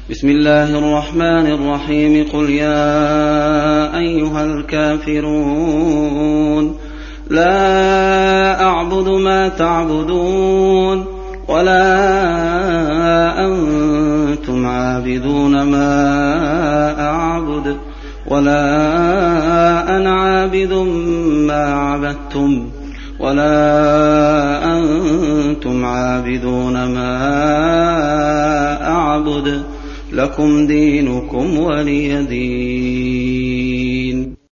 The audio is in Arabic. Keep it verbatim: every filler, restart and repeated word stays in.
بسم الله الرحمن الرحيم قل يا أيها الكافرون لا أعبد ما تعبدون ولا أنتم عابدون ما أعبد ولا أنا عابد ما عبدتم ولا أنتم عابدون ما أعبد لكم دينكم ولي دين.